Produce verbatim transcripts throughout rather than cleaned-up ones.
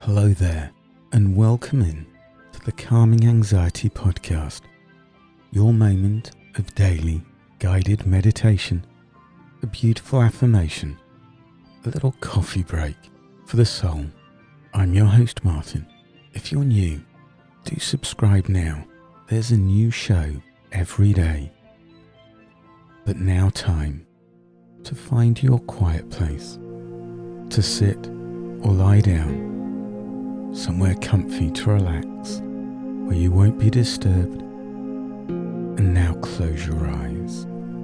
Hello there, and welcome in to the Calming Anxiety Podcast, your moment of daily guided meditation, a beautiful affirmation, a little coffee break for the soul. I'm your host, Martin. If you're new, do subscribe now. There's a new show every day. But now time to find your quiet place, to sit or lie down, somewhere comfy to relax, where you won't be disturbed. And now close your eyes.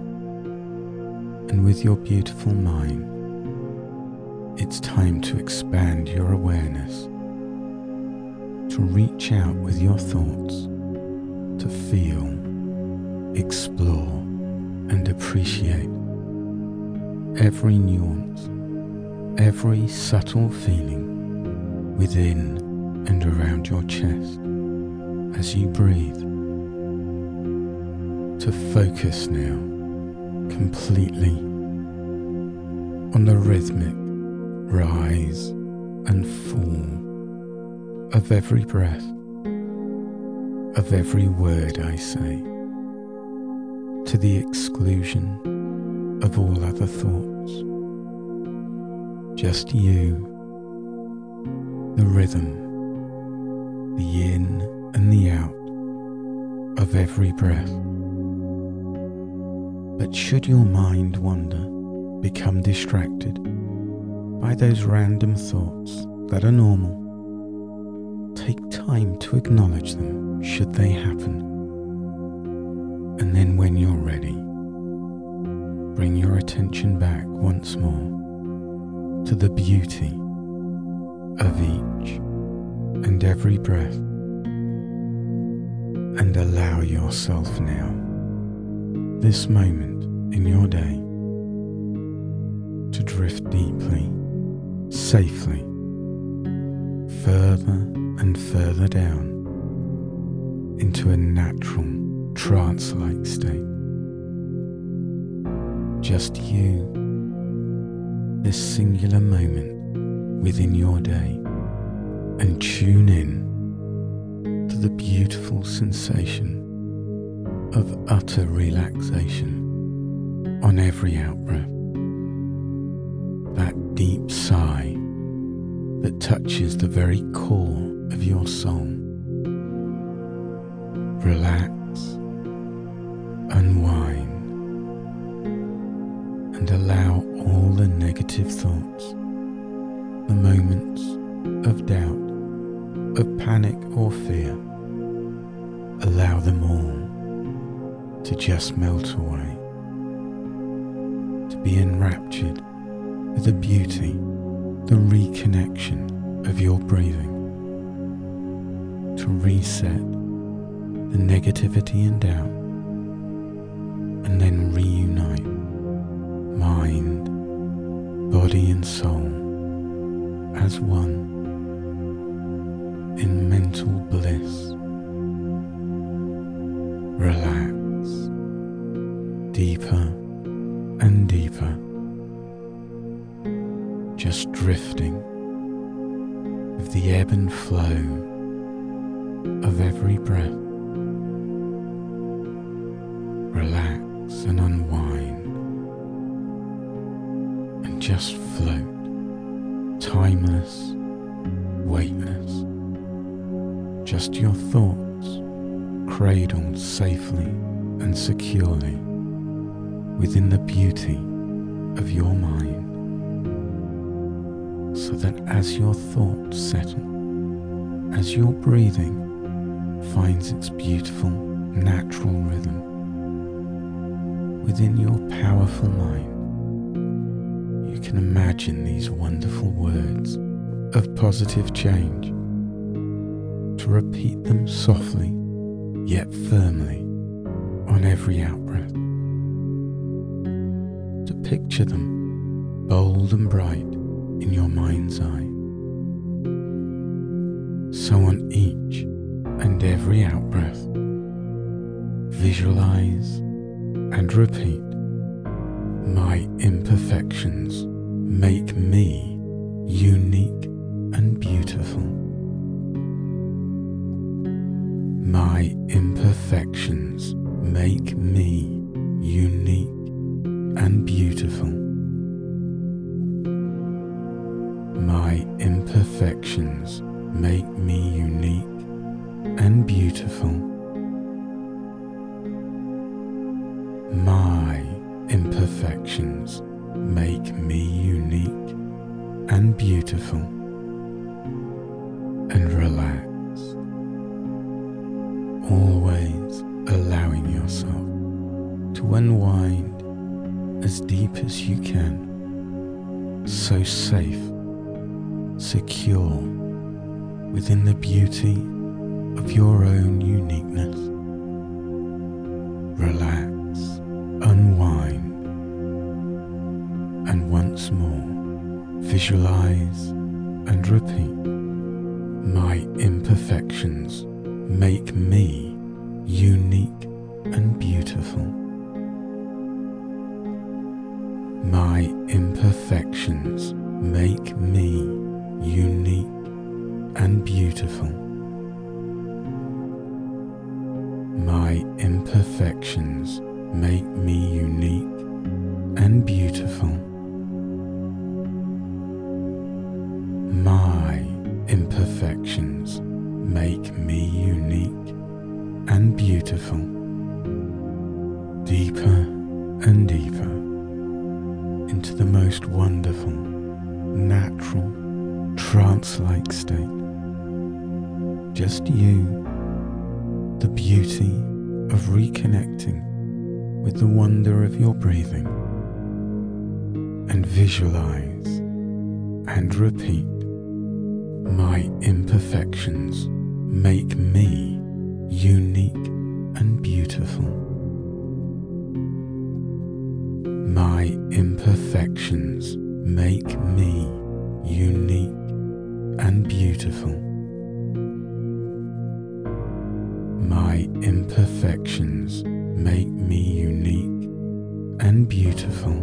And with your beautiful mind, it's time to expand your awareness, to reach out with your thoughts, to feel, explore, and appreciate every nuance, every subtle feeling within and around your chest as you breathe. To focus now completely on the rhythmic rise and fall of every breath, of every word I say, to the exclusion of all other thoughts. Just you, the rhythm, the in and the out of every breath. But should your mind wander, become distracted by those random thoughts that are normal, take time to acknowledge them should they happen. And then when you're ready, bring your attention back once more to the beauty of each and every breath, and allow yourself now, this moment in your day, to drift deeply, safely, further and further down into a natural trance-like state. Just you, this singular moment within your day, and tune in to the beautiful sensation of utter relaxation on every out-breath. That deep sigh that touches the very core of your soul. Relax, unwind, and allow all the negative thoughts, the moments of doubt, of panic or fear, allow them all to just melt away, to be enraptured with the beauty, the reconnection of your breathing, to reset the negativity and doubt, and then reunite mind, body and soul as one in mental bliss. Relax deeper and deeper, just drifting with the ebb and flow of every breath. Relax and unwind and just float, timeless, weightless. Just your thoughts cradled safely and securely within the beauty of your mind, so that as your thoughts settle, as your breathing finds its beautiful natural rhythm within your powerful mind, you can imagine these wonderful words of positive change, to repeat them softly yet firmly on every out-breath, to picture them bold and bright in your mind's eye. So on each and every out-breath, visualize and repeat, my imperfections make me unique and beautiful. My imperfections make me unique and beautiful. My imperfections make me unique and beautiful. My imperfections make me unique and beautiful. And relax, always allowing yourself to unwind as deep as you can, so safe, secure within the beauty of your own uniqueness. Relax, unwind, and once more visualize and repeat. My imperfections make me unique and beautiful. My imperfections make me unique and beautiful. My imperfections make me unique and beautiful. My imperfections make me unique and beautiful. Deeper and deeper into the most wonderful, natural, trance-like state. Just you, the beauty of reconnecting with the wonder of your breathing, and visualize and repeat. My imperfections make me unique and beautiful. My imperfections make me unique and beautiful. My imperfections make me unique and beautiful.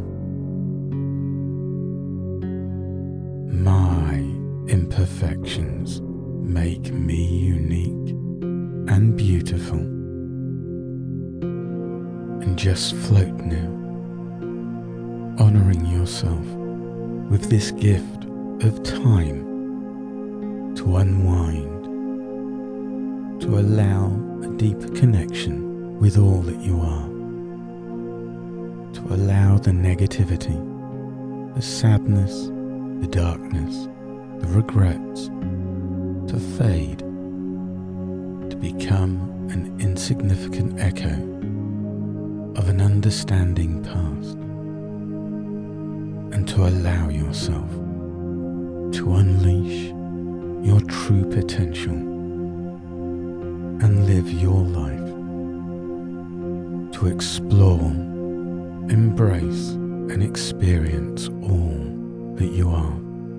My imperfections make me unique and beautiful. And just float now, honoring yourself with this gift of time to unwind, to allow a deeper connection with all that you are, to allow the negativity, the sadness, the darkness, the regrets to fade, to become an insignificant echo of an understanding past, and to allow yourself to unleash your true potential and live your life, to explore, embrace and experience all that you are.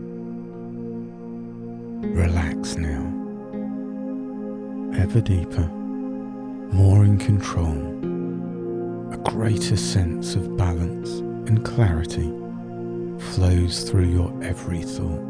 Relax now, ever deeper, more in control. A greater sense of balance and clarity flows through your every thought.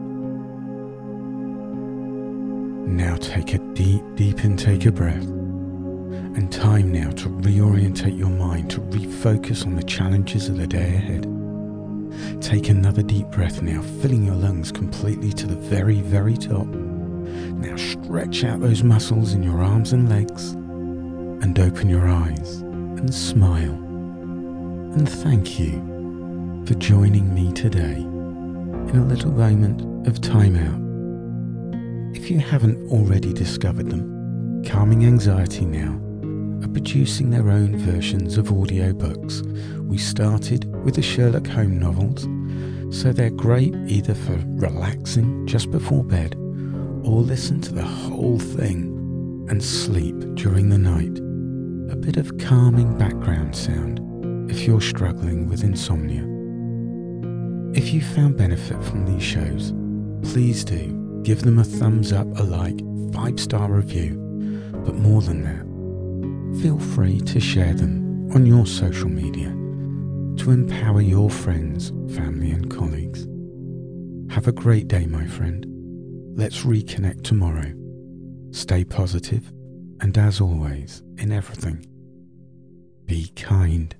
Now take a deep, deep intake of breath, and time now to reorientate your mind, to refocus on the challenges of the day ahead. Take another deep breath now, filling your lungs completely to the very, very top. Now stretch out those muscles in your arms and legs, and open your eyes and smile. And thank you for joining me today in a little moment of time out. If you haven't already discovered them, Calming Anxiety Now are producing their own versions of audiobooks. We started with the Sherlock Holmes novels, so they're great either for relaxing just before bed or listen to the whole thing and sleep during the night. A bit of calming background sound if you're struggling with insomnia. If you found benefit from these shows, please do give them a thumbs up, a like, five-star review, but more than that, feel free to share them on your social media to empower your friends, family and colleagues. Have a great day, my friend. Let's reconnect tomorrow. Stay positive, and as always, in everything, be kind.